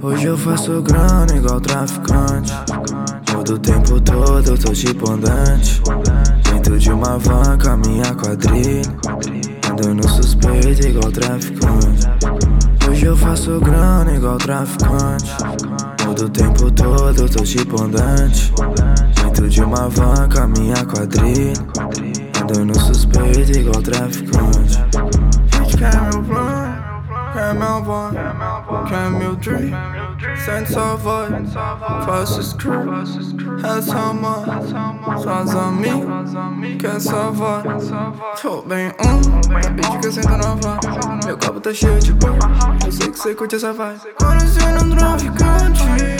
Hoje eu faço grana igual traficante. Mudo o tempo todo, eu tô tipo andante. Dentro de uma van com a minha quadrilha, andando suspeito igual traficante. Hoje eu faço grana igual traficante. Mudo o tempo todo, eu tô tipo andante. Dentro de uma van com a minha quadrilha, andando suspeito igual traficante. Gente, quer meu plano, quer meu bond, quer meu dream. Sente sua voz, faço screw. Essa mãe, suas amigas, quer sua voz. Tô bem da bitch que senta na van. Meu copo tá cheio de pão, eu sei que cê curte essa vibe. Parecendo um traficante,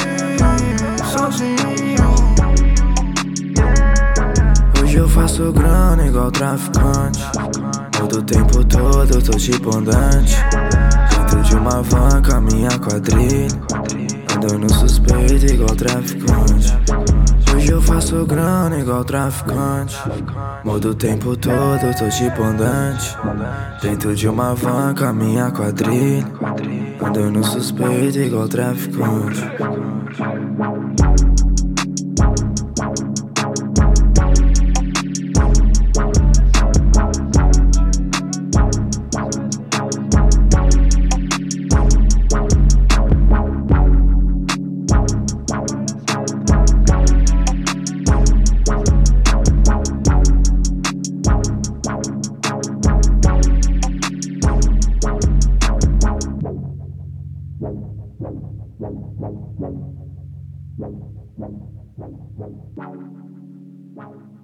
sozinho. Hoje eu faço grana igual traficante. Mudo o tempo todo, eu tô tipo andante. Dentro de uma van com a minha quadrilha, andando suspeito igual traficante. Hoje eu faço grana igual traficante. Mudo o tempo todo, eu tô tipo andante. Dentro de uma van com a minha quadrilha, andando suspeito igual traficante. Wow.